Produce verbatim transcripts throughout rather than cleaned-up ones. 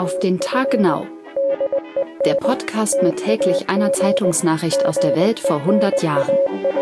Auf den Tag genau. Der Podcast mit täglich einer Zeitungsnachricht aus der Welt vor hundert Jahren.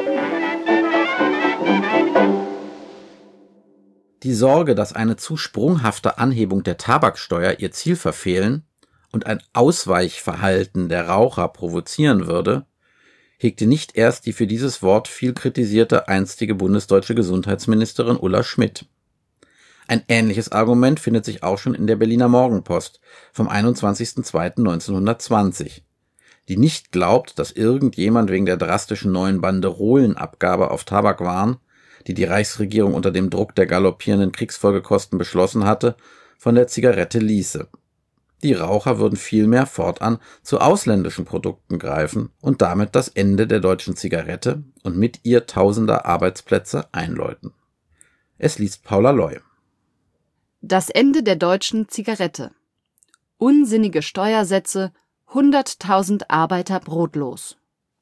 Die Sorge, dass eine zu sprunghafte Anhebung der Tabaksteuer ihr Ziel verfehlen und ein Ausweichverhalten der Raucher provozieren würde, hegte nicht erst die für dieses Wort viel kritisierte einstige bundesdeutsche Gesundheitsministerin Ulla Schmidt. Ein ähnliches Argument findet sich auch schon in der Berliner Morgenpost vom einundzwanzigsten zweiten neunzehnhundertzwanzig, die nicht glaubt, dass irgendjemand wegen der drastischen neuen Banderolenabgabe auf Tabakwaren, die die Reichsregierung unter dem Druck der galoppierenden Kriegsfolgekosten beschlossen hatte, von der Zigarette ließe. Die Raucher würden vielmehr fortan zu ausländischen Produkten greifen und damit das Ende der deutschen Zigarette und mit ihr tausender Arbeitsplätze einläuten. Es liest Paula Loy. Das Ende der deutschen Zigarette. Unsinnige Steuersätze, hunderttausend Arbeiter brotlos.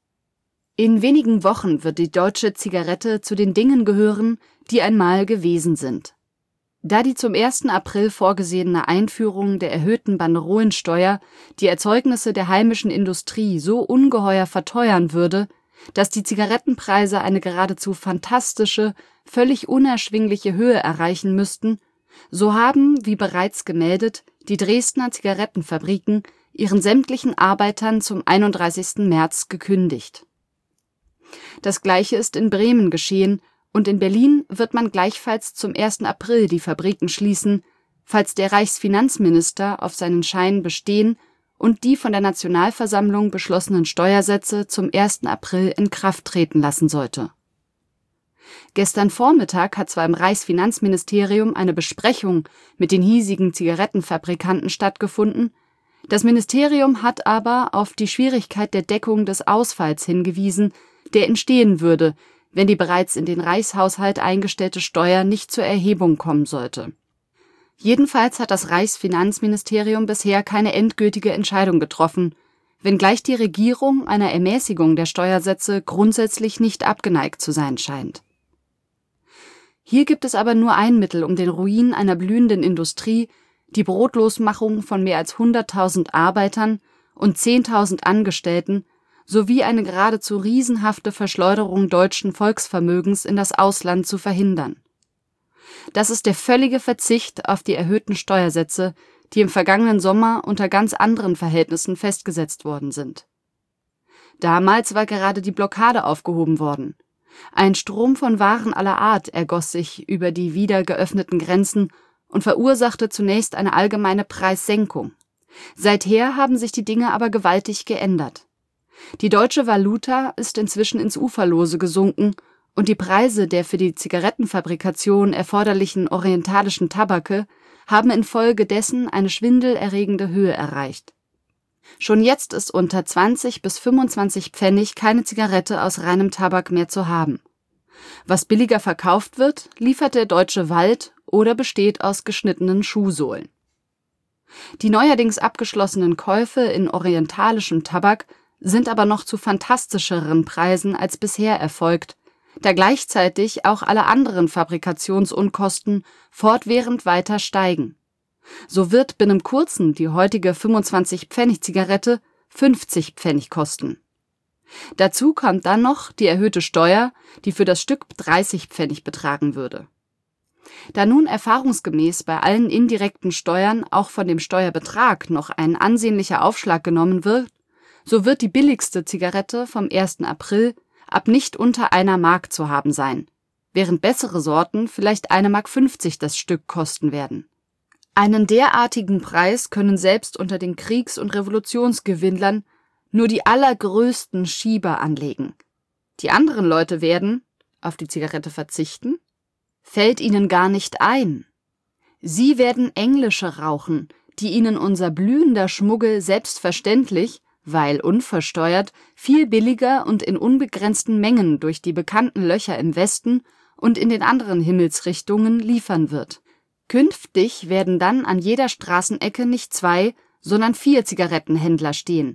In wenigen Wochen wird die deutsche Zigarette zu den Dingen gehören, die einmal gewesen sind. Da die zum ersten April vorgesehene Einführung der erhöhten Banderolensteuer die Erzeugnisse der heimischen Industrie so ungeheuer verteuern würde, dass die Zigarettenpreise eine geradezu fantastische, völlig unerschwingliche Höhe erreichen müssten, so haben, wie bereits gemeldet, die Dresdner Zigarettenfabriken ihren sämtlichen Arbeitern zum einunddreißigsten März gekündigt. Das Gleiche ist in Bremen geschehen, und in Berlin wird man gleichfalls zum ersten April die Fabriken schließen, falls der Reichsfinanzminister auf seinen Schein bestehen und die von der Nationalversammlung beschlossenen Steuersätze zum ersten April in Kraft treten lassen sollte. Gestern Vormittag hat zwar im Reichsfinanzministerium eine Besprechung mit den hiesigen Zigarettenfabrikanten stattgefunden, das Ministerium hat aber auf die Schwierigkeit der Deckung des Ausfalls hingewiesen, der entstehen würde, wenn die bereits in den Reichshaushalt eingestellte Steuer nicht zur Erhebung kommen sollte. Jedenfalls hat das Reichsfinanzministerium bisher keine endgültige Entscheidung getroffen, wenngleich die Regierung einer Ermäßigung der Steuersätze grundsätzlich nicht abgeneigt zu sein scheint. Hier gibt es aber nur ein Mittel, um den Ruin einer blühenden Industrie, die Brotlosmachung von mehr als hunderttausend Arbeitern und zehntausend Angestellten sowie eine geradezu riesenhafte Verschleuderung deutschen Volksvermögens in das Ausland zu verhindern. Das ist der völlige Verzicht auf die erhöhten Steuersätze, die im vergangenen Sommer unter ganz anderen Verhältnissen festgesetzt worden sind. Damals war gerade die Blockade aufgehoben worden. Ein Strom von Waren aller Art ergoss sich über die wieder geöffneten Grenzen und verursachte zunächst eine allgemeine Preissenkung. Seither haben sich die Dinge aber gewaltig geändert. Die deutsche Valuta ist inzwischen ins Uferlose gesunken und die Preise der für die Zigarettenfabrikation erforderlichen orientalischen Tabake haben infolgedessen eine schwindelerregende Höhe erreicht. Schon jetzt ist unter zwanzig bis fünfundzwanzig Pfennig keine Zigarette aus reinem Tabak mehr zu haben. Was billiger verkauft wird, liefert der deutsche Wald oder besteht aus geschnittenen Schuhsohlen. Die neuerdings abgeschlossenen Käufe in orientalischem Tabak sind aber noch zu fantastischeren Preisen als bisher erfolgt, da gleichzeitig auch alle anderen Fabrikationsunkosten fortwährend weiter steigen. So wird binnen kurzem die heutige fünfundzwanzig-Pfennig-Zigarette fünfzig Pfennig kosten. Dazu kommt dann noch die erhöhte Steuer, die für das Stück dreißig Pfennig betragen würde. Da nun erfahrungsgemäß bei allen indirekten Steuern auch von dem Steuerbetrag noch ein ansehnlicher Aufschlag genommen wird, so wird die billigste Zigarette vom ersten April ab nicht unter einer Mark zu haben sein, während bessere Sorten vielleicht eine Mark fünfzig das Stück kosten werden. Einen derartigen Preis können selbst unter den Kriegs- und Revolutionsgewinnlern nur die allergrößten Schieber anlegen. Die anderen Leute werden auf die Zigarette verzichten? Fällt ihnen gar nicht ein. Sie werden englische rauchen, die ihnen unser blühender Schmuggel selbstverständlich, weil unversteuert, viel billiger und in unbegrenzten Mengen durch die bekannten Löcher im Westen und in den anderen Himmelsrichtungen liefern wird. Künftig werden dann an jeder Straßenecke nicht zwei, sondern vier Zigarettenhändler stehen.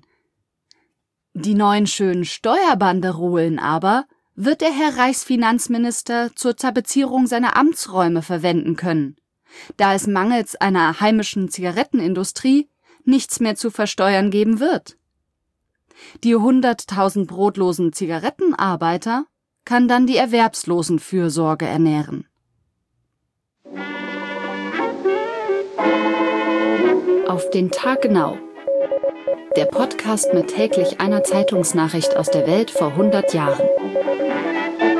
Die neuen schönen Steuerbanderolen aber wird der Herr Reichsfinanzminister zur Tapezierung seiner Amtsräume verwenden können. Da es mangels einer heimischen Zigarettenindustrie nichts mehr zu versteuern geben wird. Die hunderttausend brotlosen Zigarettenarbeiter kann dann die Erwerbslosenfürsorge ernähren. Auf den Tag genau. Der Podcast mit täglich einer Zeitungsnachricht aus der Welt vor hundert Jahren.